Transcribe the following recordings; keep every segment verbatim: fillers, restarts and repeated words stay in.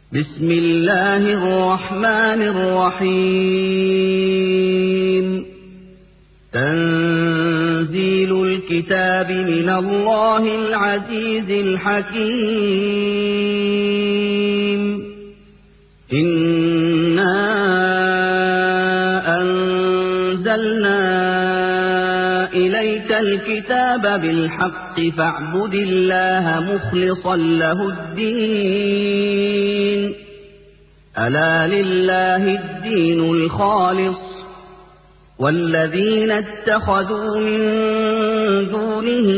بسم الله الرحمن الرحيم تنزيل الكتاب من الله العزيز الحكيم إنا أنزلنا إليك الكتاب بالحق فاعبد الله مخلصا له الدين ألا لله الدين الخالص والذين اتخذوا من دونه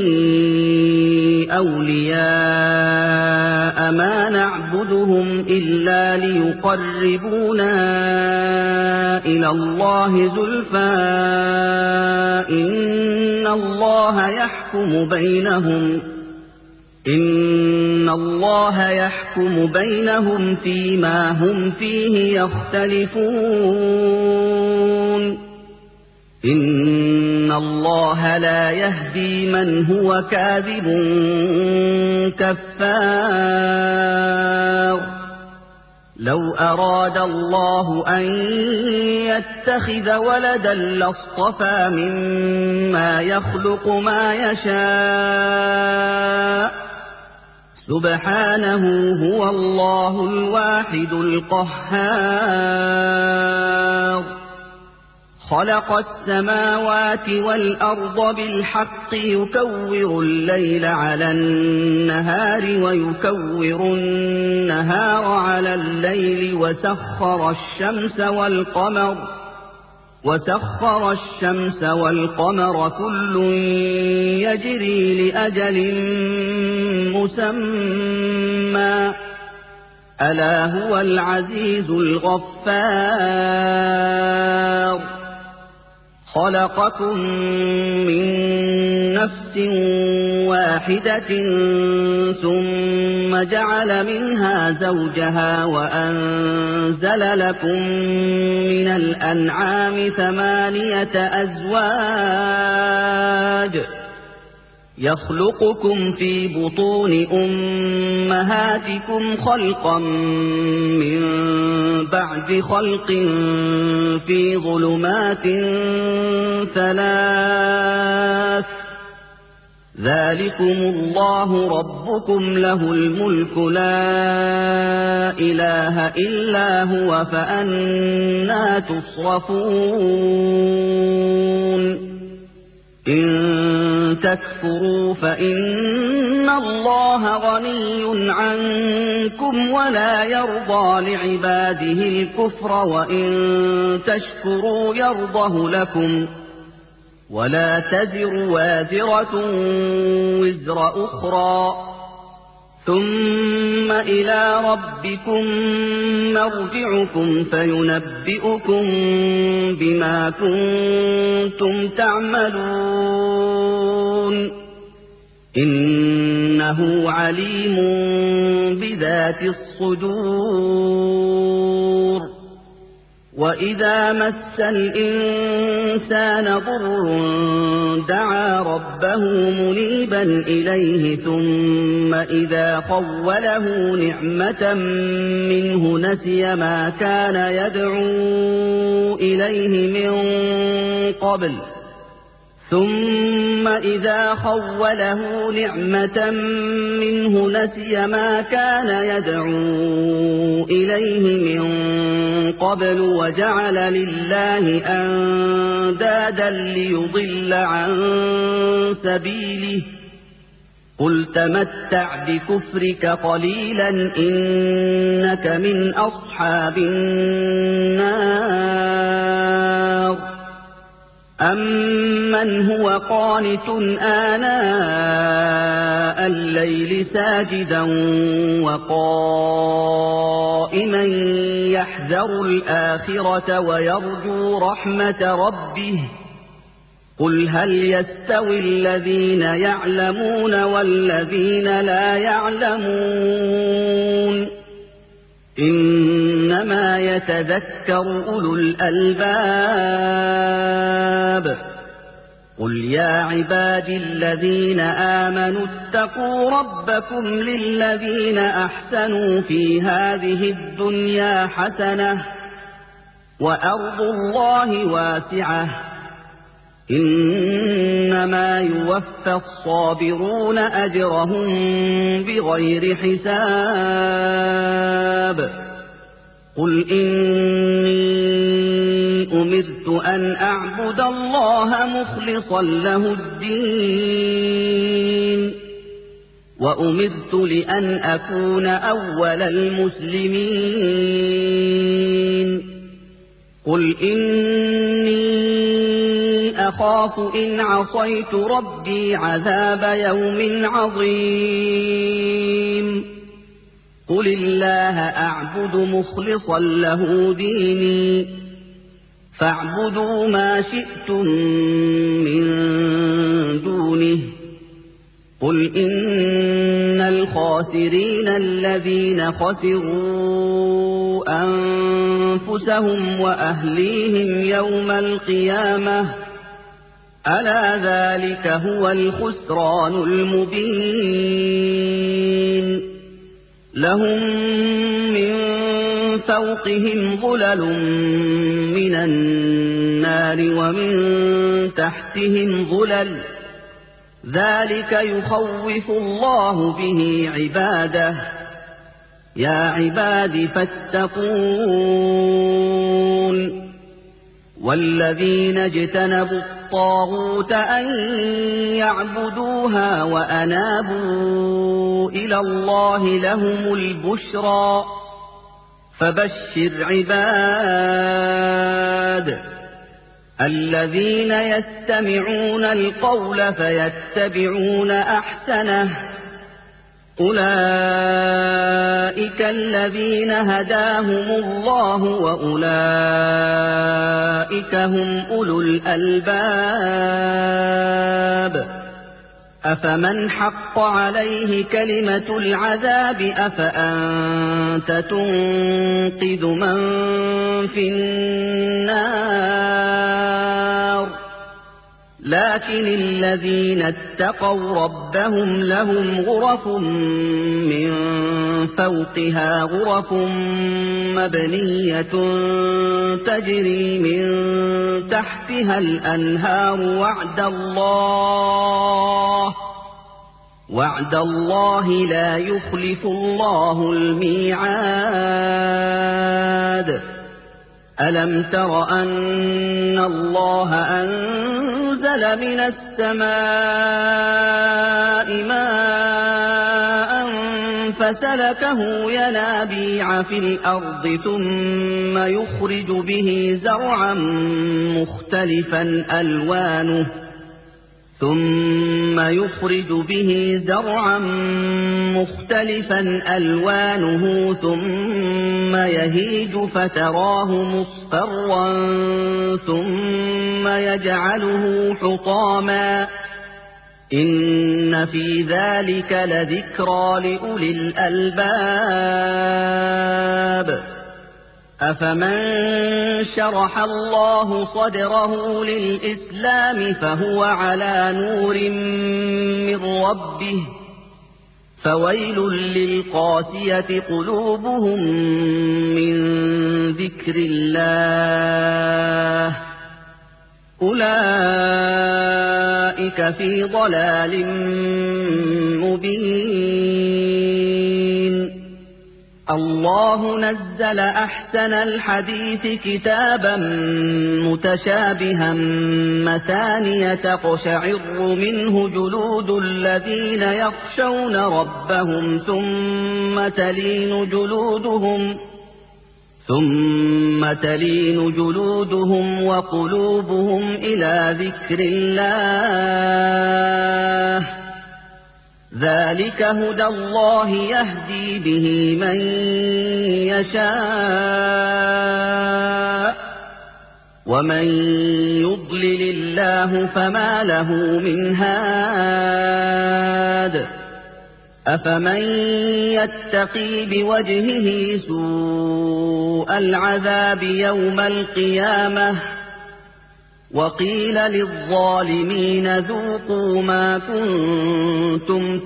أولياء ما نعبدهم إلا ليقربونا إلى الله زلفى إن الله يحكم بينهم إن الله يحكم بينهم فيما هم فيه يختلفون إن الله لا يهدي من هو كاذب كفار لو أراد الله أن يتخذ ولدا لاصطفى مما يخلق ما يشاء سبحانه هو الله الواحد القهار خلق السماوات والأرض بالحق يكور الليل على النهار ويكور النهار على الليل وسخر الشمس والقمر وسخر الشمس والقمر كل يجري لأجل مسمى ألا هو العزيز الغفار خلقكم من نفس واحدة ثم جعل منها زوجها وأنزل لكم من الأنعام ثمانية أزواج يخلقكم في بطون أمهاتكم خلقا من بعد خلق في ظلمات ثلاث ذلكم الله ربكم له الملك لا إله إلا هو فأنى تصرفون إن تكفروا فإن الله غني عنكم ولا يرضى لعباده الكفر وإن تشكروا يرضه لكم ولا تزر وازرة وزر أخرى ثم إلى ربكم مرجعكم فينبئكم بما كنتم تعملون إنه عليم بذات الصدور وإذا مس الإنسان ضر دعا ربه منيبا إليه ثم إذا خوله نعمة منه نسي ما كان يدعو إليه من قبل ثم إذا خوله نعمة منه نسي ما كان يدعو إليه من قبل وجعل لله أندادا ليضل عن سبيله قل تمتع بكفرك قليلا إنك من أصحاب النار أمن هو قانت آناء الليل ساجدا وقائما يحذر الآخرة ويرجو رحمة ربه قل هل يستوي الذين يعلمون والذين لا يعلمون إنما يتذكر أولو الألباب قل يا عبادي الذين آمنوا اتقوا ربكم للذين أحسنوا في هذه الدنيا حسنة وأرض الله واسعة إنما يوفى الصابرون أجرهم بغير حساب قل إني أمرت أن أعبد الله مخلصا له الدين وأمرت لأن أكون أول المسلمين قل إني أخاف إن عصيت ربي عذاب يوم عظيم قل الله أعبد مخلصا له ديني فاعبدوا ما شئتم من دونه قل إن الخاسرين الذين خسروا أنفسهم وأهليهم يوم القيامة ألا ذلك هو الخسران المبين لهم من فوقهم ظلل من النار ومن تحتهم ظلل ذلك يخوف الله به عباده يا عباد فاتقون والذين اجتنبوا الطاغوت أن يعبدوها وأنابوا إلى الله لهم البشرى فبشر عباد الذين يستمعون القول فيتبعون أحسنه أولئك الذين هداهم الله وأولئك هم أولو الألباب أفمن حق عليه كلمة العذاب أفأنت تنقذ من في النار لكن الذين اتقوا ربهم لهم غرف من فوقها غرف مبنية تجري من تحتها الأنهار وعد الله وعد الله لا يخلف الله الميعاد ألم تر أن الله أنزل من السماء ماء فسلكه ينابيع في الأرض ثم يخرج به زرعا مختلفا ألوانه ثم يخرج به زرعا مختلفا ألوانه ثم يهيج فتراه مصفرا ثم يجعله حطاما إن في ذلك لذكرى لأولي الألباب أفمن شرح الله صدره للإسلام فهو على نور من ربه فويل للقاسية قلوبهم من ذكر الله أولئك في ضلال مبين الله نزل أحسن الحديث كتابا متشابها مثانية تقشعر منه جلود الذين يخشون ربهم ثم تلين جلودهم ثم تلين جلودهم وقلوبهم إلى ذكر الله ذلك هدى الله يهدي به من يشاء ومن يضلل الله فما له من هاد أفمن يتقي بوجهه سوء العذاب يوم القيامة وقيل للظالمين ذوقوا ما كنتم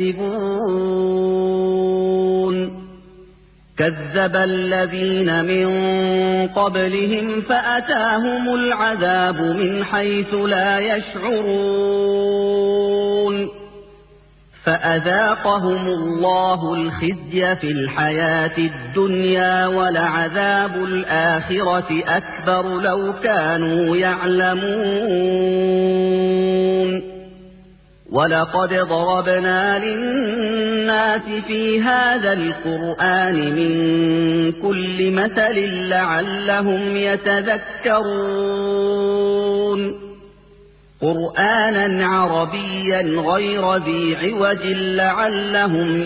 تكسبون كذب الذين من قبلهم فأتاهم العذاب من حيث لا يشعرون فأذاقهم الله الخزي في الحياة الدنيا ولعذاب الآخرة أكبر لو كانوا يعلمون ولقد ضربنا للناس في هذا القرآن من كل مثل لعلهم يتذكرون قرآنا عربيا غير ذي عوج لعلهم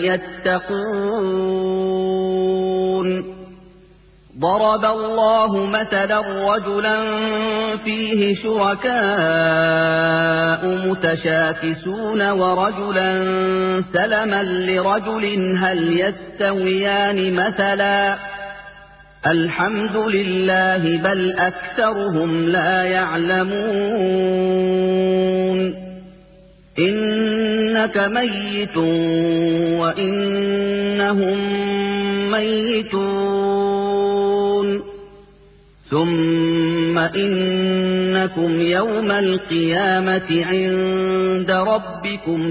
يتقون ضرب الله مثلا رجلا فيه شركاء متشاكسون ورجلا سلما لرجل هل يستويان مثلا الحمد لله بل أكثرهم لا يعلمون إنك ميت وإنهم ميتون ثم إنكم يوم القيامة عند ربكم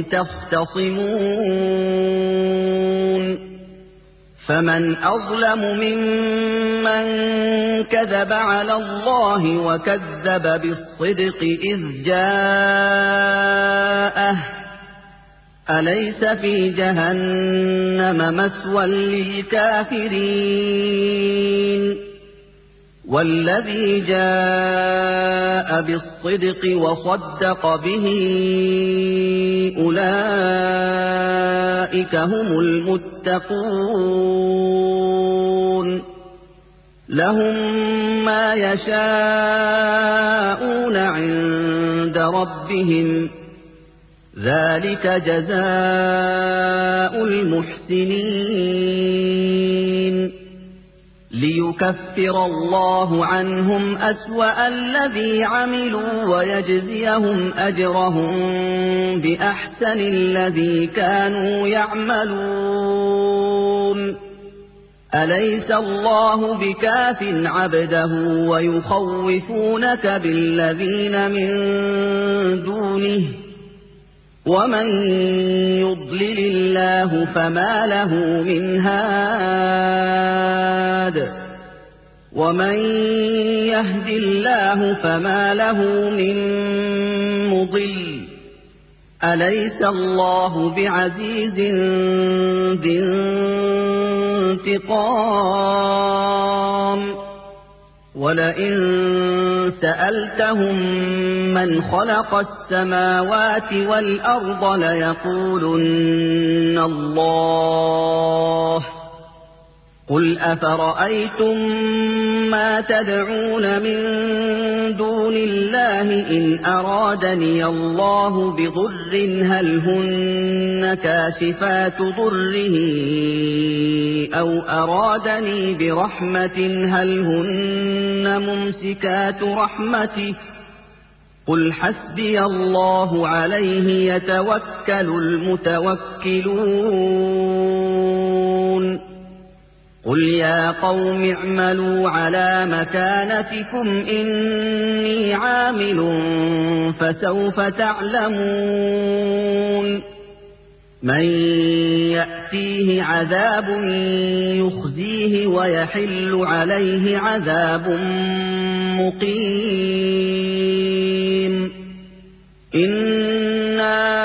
تختصمون فمن أظلم ممن كذب على الله وكذب بالصدق إذ جاءه أليس في جهنم مثوى للكافرين والذي جاء بالصدق وصدق به أولئك هم المتقون لهم ما يشاءون عند ربهم ذلك جزاء المحسنين ليكفر الله عنهم أسوأ الذي عملوا ويجزيهم أجرهم بأحسن الذي كانوا يعملون أليس الله بكاف عبده ويخوفونك بالذين من دونه ومن يضلل الله فما له من هاد ومن يهد الله فما له من مضل أليس الله بعزيز ذي انتقام ولئن سألتهم من خلق السماوات والأرض ليقولن الله قل أفرأيتم ما تدعون من دون الله إن أرادني الله بضر هل هن كاشفات ضره أو أرادني برحمة هل هن ممسكات رحمته قل حسبي الله عليه يتوكل المتوكلون قل يا قوم اعملوا على مكانتكم إني عامل فسوف تعلمون من يأتيه عذاب يخزيه ويحل عليه عذاب مقيم إنا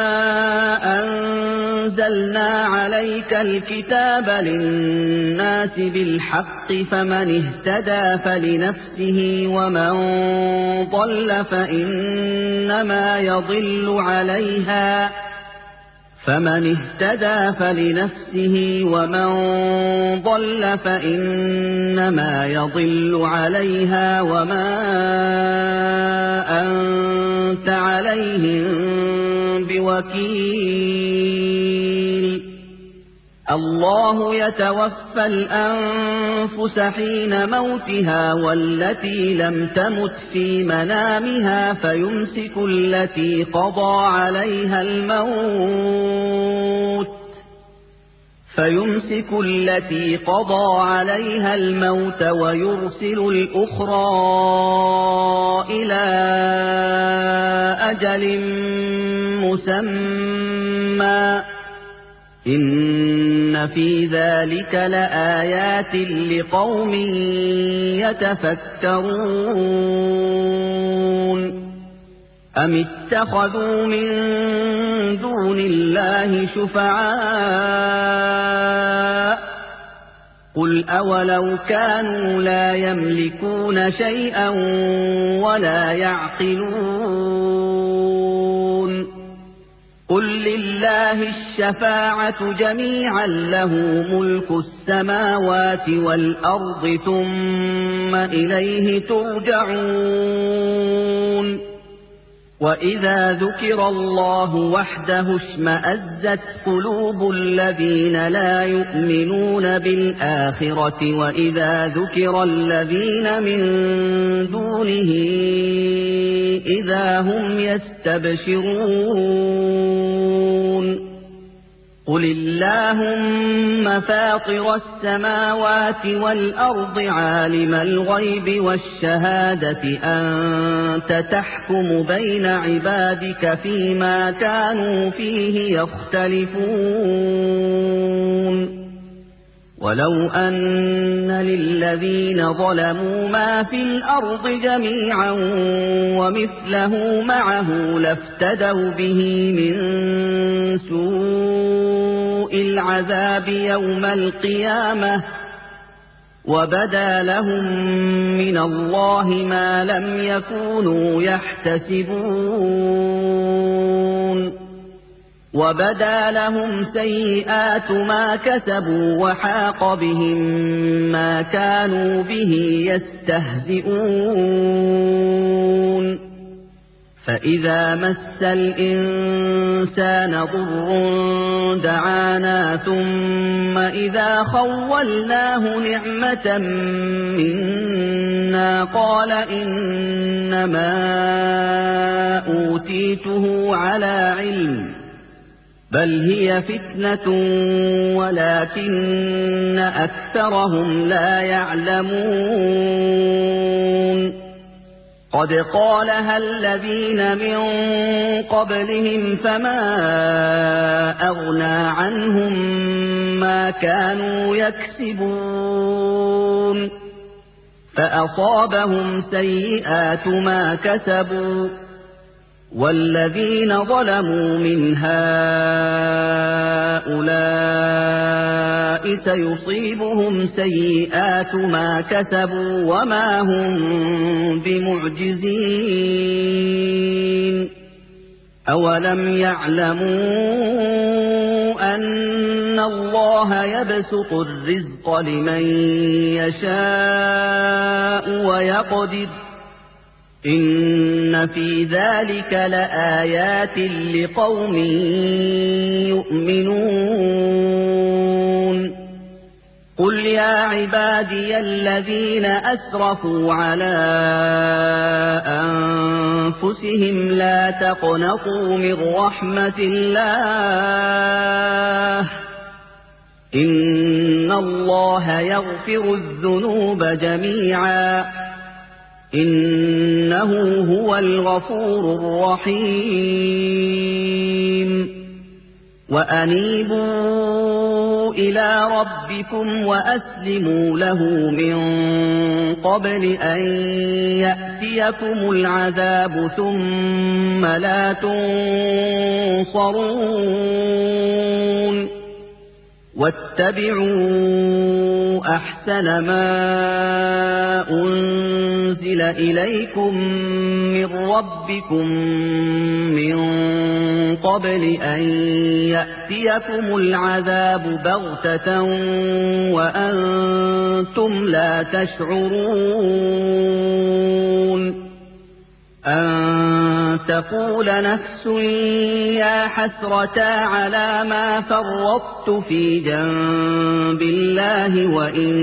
أنزلنا عليك الكتاب للناس بالحق فمن اهتدى فلنفسه ومن ضل فإنما يضل عليها فمن اهتدى فلنفسه ومن ضل فإنما يضل عليها وما أنت عليهم بوكيل الله يتوفى الأنفس حين موتها والتي لم تمت في منامها فيمسك التي قضى عليها الموت فيمسك التي قضى عليها الموت ويرسل الأخرى إلى أجل مسمى إن في ذلك لآيات لقوم يتفكرون أم اتخذوا من دون الله شفعاء قل أولو كانوا لا يملكون شيئا ولا يعقلون قل لله الشفاعة جميعا له ملك السماوات والأرض ثم إليه ترجعون وإذا ذكر الله وحده اشمأزت قلوب الذين لا يؤمنون بالآخرة وإذا ذكر الذين من دونه إذا هم يستبشرون قل اللهم فاطر السماوات والأرض عالم الغيب والشهادة أنت تحكم بين عبادك فيما كانوا فيه يختلفون ولو أن للذين ظلموا ما في الأرض جميعا ومثله معه لافتدوا به من سوء العذاب يوم القيامة وبدا لهم من الله ما لم يكونوا يحتسبون وبدا لهم سيئات ما كسبوا وحاق بهم ما كانوا به يستهزئون فإذا مس الإنسان ضر دعانا ثم إذا خولناه نعمة منا قال إنما أوتيته على علم بل هي فتنة ولكن أكثرهم لا يعلمون قد قالها الذين من قبلهم فما أغنى عنهم ما كانوا يكسبون فأصابهم سيئات ما كسبوا والذين ظلموا من هؤلاء سيصيبهم سيئات ما كسبوا وما هم بمعجزين أولم يعلموا أن الله يبسط الرزق لمن يشاء ويقدر إن في ذلك لآيات لقوم يؤمنون قل يا عبادي الذين أسرفوا على أنفسهم لا تقنطوا من رحمة الله إن الله يغفر الذنوب جميعا إنه هو الغفور الرحيم وأنيبوا إلى ربكم وأسلموا له من قبل أن يأتيكم العذاب ثم لا تنصرون واتبعوا أحسن ما أنزل إليكم من ربكم من قبل أن يأتيكم العذاب بغتة وأنتم لا تشعرون أن تقول نفس يا حسرتا على ما فرطت في جنب الله وإن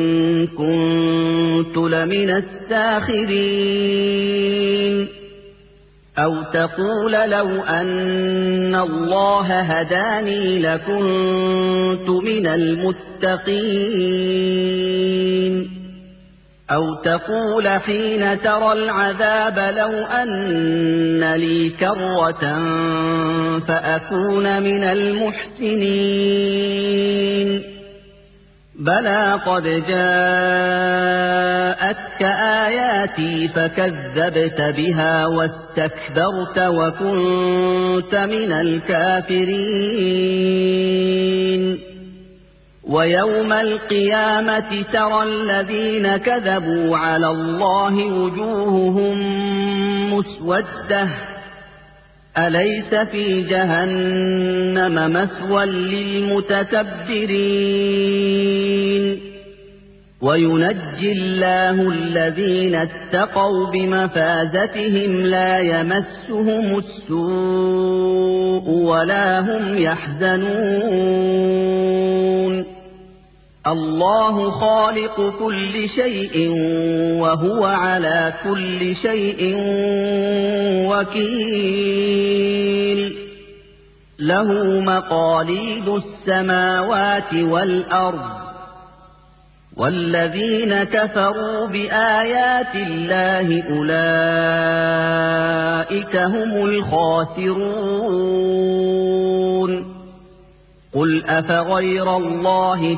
كنت لمن الساخرين أو تقول لو أن الله هداني لكنت من المتقين أو تقول حين ترى العذاب لو أن لي كرة فأكون من المحسنين بلى قد جاءتك آياتي فكذبت بها واستكبرت وكنت من الكافرين ويوم القيامة ترى الذين كذبوا على الله وجوههم مسودة أليس في جهنم مثوى للمتكبرين وينجي الله الذين اتقوا بمفازتهم لا يمسهم السوء ولا هم يحزنون الله خالق كل شيء وهو على كل شيء وكيل له مقاليد السماوات والأرض والذين كفروا بآيات الله أولئك هم الخاسرون قل أفغير الله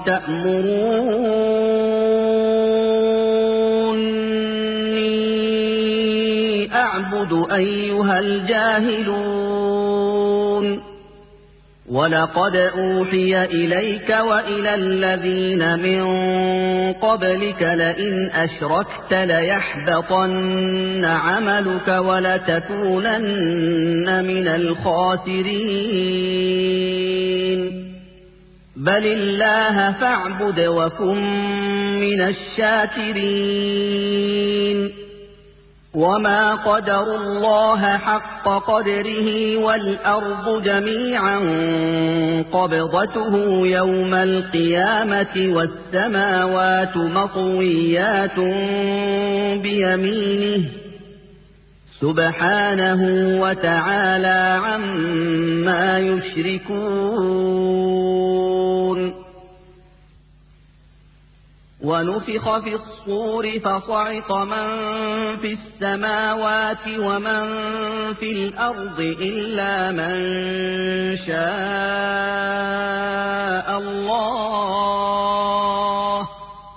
تأمروني أعبد أيها الجاهلون ولقد أوحي إليك وإلى الذين من قبلك لئن أشركت ليحبطن عملك ولتكونن من الخاسرين بل الله فاعبد وكن من الشاكرين وما قدروا الله حق قدره والأرض جميعا قبضته يوم القيامة والسماوات مطويات بيمينه سبحانه وتعالى عما يشركون ونفخ في الصور فصعق من في السماوات ومن في الأرض إلا من شاء الله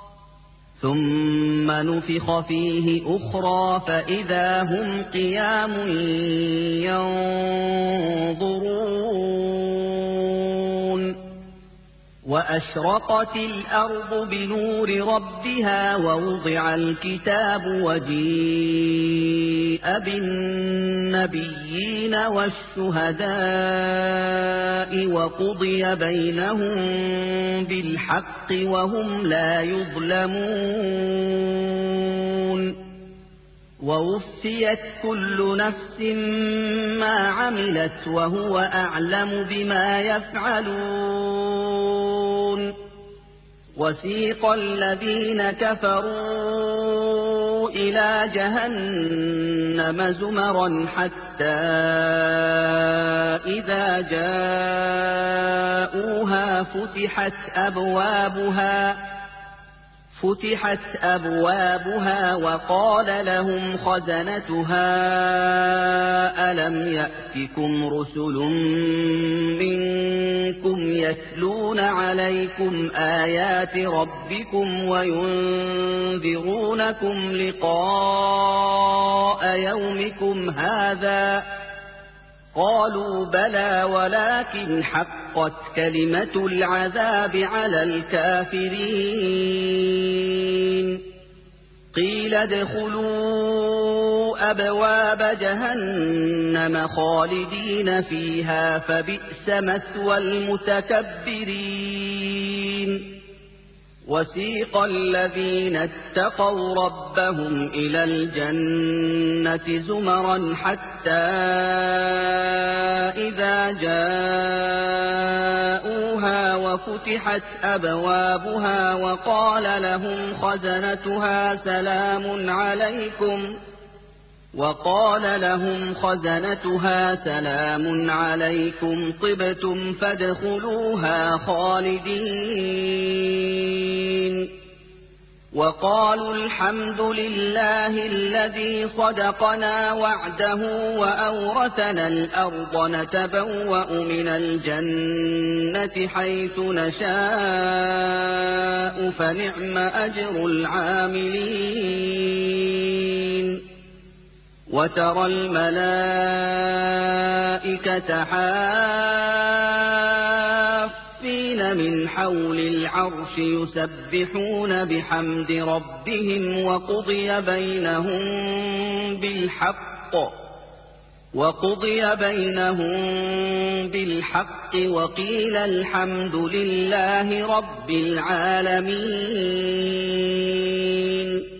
ثم نفخ فيه أخرى فإذا هم قيام ينظرون وأشرقت الأرض بنور ربها ووضع الكتاب وجيء بالنبيين والشهداء وقضي بينهم بالحق وهم لا يظلمون ووفيت كل نفس ما عملت وهو أعلم بما يفعلون وسيق الذين كفروا إلى جهنم زمرا حتى إذا جاءوها فتحت أبوابها فتحت أبوابها وقال لهم خزنتها ألم يأتكم رسل منكم يتلون عليكم آيات ربكم وينذرونكم لقاء يومكم هذا قالوا بلى ولكن حقت كلمة العذاب على الكافرين قيل ادخلوا أبواب جهنم خالدين فيها فبئس مثوى المتكبرين وسيق الذين اتقوا ربهم إلى الجنة زمرا حتى إذا جاءوها وفتحت أبوابها وقال لهم خزنتها سلام عليكم وقال لهم خزنتها سلام عليكم طبتم فادخلوها خالدين وقالوا الحمد لله الذي صدقنا وعده وأورثنا الأرض نتبوأ من الجنة حيث نشاء فنعم أجر العاملين وترى الملائكة حافين من حول العرش يسبحون بحمد ربهم وقضي بينهم بالحق وقضي بينهم بالحق وقيل الحمد لله رب العالمين